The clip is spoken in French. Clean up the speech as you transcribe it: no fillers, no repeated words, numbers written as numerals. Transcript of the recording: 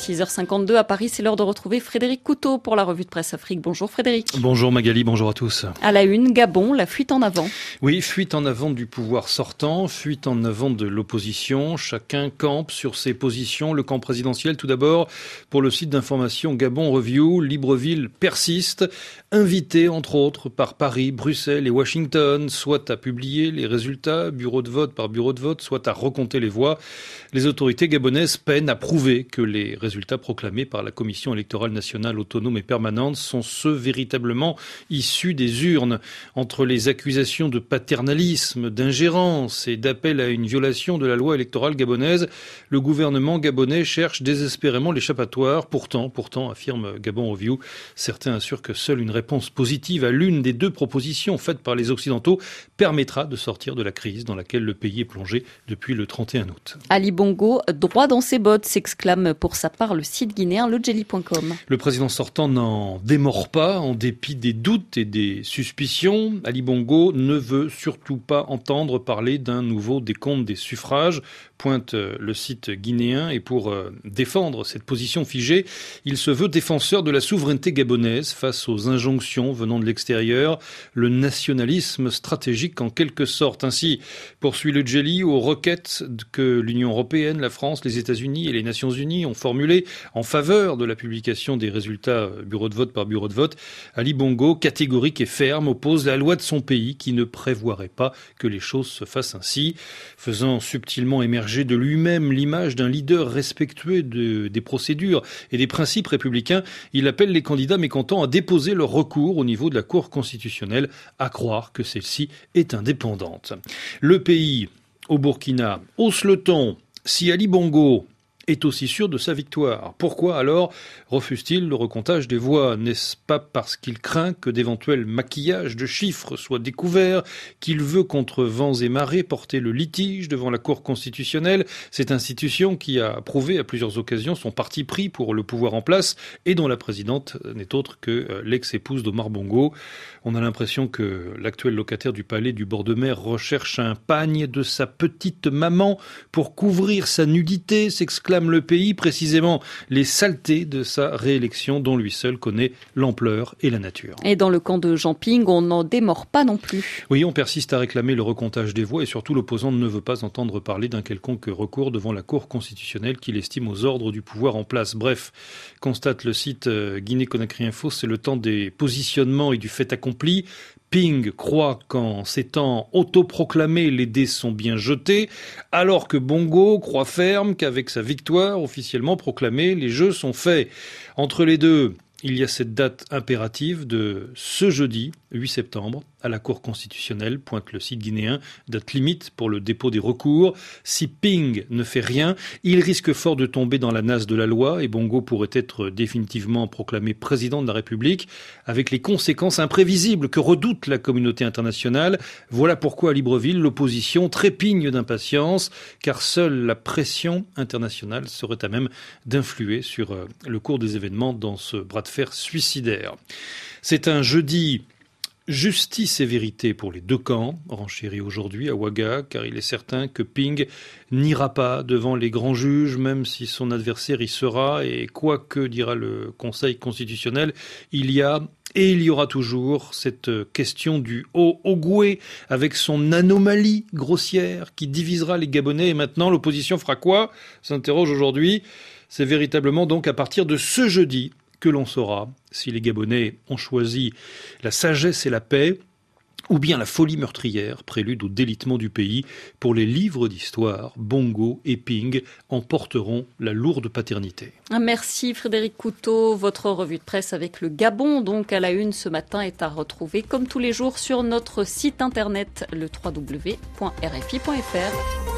6h52 à Paris, c'est l'heure de retrouver Frédéric Couteau pour la revue de presse Afrique. Bonjour Frédéric. Bonjour Magali, bonjour à tous. À la une, Gabon, la fuite en avant. Oui, fuite en avant du pouvoir sortant, fuite en avant de l'opposition. Chacun campe sur ses positions. Le camp présidentiel, tout d'abord, pour le site d'information Gabon Review, Libreville persiste, invité entre autres par Paris, Bruxelles et Washington, soit à publier les résultats, bureau de vote par bureau de vote, soit à recompter les voix. Les autorités gabonaises peinent à prouver que les résultats proclamés par la Commission électorale nationale autonome et permanente sont ceux véritablement issus des urnes. Entre les accusations de paternalisme, d'ingérence et d'appel à une violation de la loi électorale gabonaise, le gouvernement gabonais cherche désespérément l'échappatoire. Pourtant, affirme Gabon Review, certains assurent que seule une réponse positive à l'une des deux propositions faites par les Occidentaux permettra de sortir de la crise dans laquelle le pays est plongé depuis le 31 août. Ali Bongo, droit dans ses bottes, s'exclame pour sa part le site guinéen lejeli.com. Le président sortant n'en démord pas, en dépit des doutes et des suspicions. Ali Bongo ne veut surtout pas entendre parler d'un nouveau décompte des suffrages, pointe le site guinéen, et pour défendre cette position figée, il se veut défenseur de la souveraineté gabonaise face aux injonctions venant de l'extérieur, le nationalisme stratégique en quelque sorte. Ainsi, poursuit Lejeli, aux requêtes que l'Union européenne, la France, les États-Unis et les Nations unies ont formulées en faveur de la publication des résultats bureau de vote par bureau de vote, Ali Bongo, catégorique et ferme, oppose la loi de son pays qui ne prévoirait pas que les choses se fassent ainsi, faisant subtilement émerger de lui-même l'image d'un leader respectueux des procédures et des principes républicains. Il appelle les candidats mécontents à déposer leur recours au niveau de la Cour constitutionnelle, à croire que celle-ci est indépendante. Le pays, au Burkina, hausse le ton. Si Ali Bongo est aussi sûr de sa victoire, pourquoi alors refuse-t-il le recomptage des voix? N'est-ce pas parce qu'il craint que d'éventuels maquillages de chiffres soient découverts, qu'il veut contre vents et marées porter le litige devant la Cour constitutionnelle, cette institution qui a prouvé à plusieurs occasions son parti pris pour le pouvoir en place et dont la présidente n'est autre que l'ex-épouse d'Omar Bongo? On a l'impression que l'actuel locataire du palais du bord de mer recherche un pagne de sa petite maman pour couvrir sa nudité, s'exclame le pays, précisément les saletés de sa réélection dont lui seul connaît l'ampleur et la nature. Et dans le camp de Jean Ping, on n'en démord pas non plus. Oui, on persiste à réclamer le recomptage des voix et surtout l'opposant ne veut pas entendre parler d'un quelconque recours devant la Cour constitutionnelle qu'il estime aux ordres du pouvoir en place. Bref, constate le site Guinée-Conakry Info, c'est le temps des positionnements et du fait accompli. Ping croit qu'en s'étant autoproclamé, les dés sont bien jetés, alors que Bongo croit ferme qu'avec sa victoire officiellement proclamée, les jeux sont faits. Entre les deux, il y a cette date impérative de ce jeudi, 8 septembre, à la Cour constitutionnelle, pointe le site guinéen, date limite pour le dépôt des recours. Si Ping ne fait rien, il risque fort de tomber dans la nasse de la loi et Bongo pourrait être définitivement proclamé président de la République, avec les conséquences imprévisibles que redoute la communauté internationale. Voilà pourquoi à Libreville, l'opposition trépigne d'impatience, car seule la pression internationale serait à même d'influer sur le cours des événements dans ce bras de fer suicidaire. C'est un jeudi justice et vérité pour les deux camps, renchérit aujourd'hui à Ouaga, car il est certain que Ping n'ira pas devant les grands juges, même si son adversaire y sera, et quoi que dira le Conseil constitutionnel, il y a et il y aura toujours cette question du Haut-Ogooué avec son anomalie grossière qui divisera les Gabonais. Et maintenant, l'opposition fera quoi? S'interroge aujourd'hui. C'est véritablement donc à partir de ce jeudi que l'on saura si les Gabonais ont choisi la sagesse et la paix ou bien la folie meurtrière, prélude au délitement du pays. Pour les livres d'histoire, Bongo et Ping en porteront la lourde paternité. Merci Frédéric Couteau. Votre revue de presse avec le Gabon, donc à la une ce matin, est à retrouver comme tous les jours sur notre site internet, le www.rfi.fr.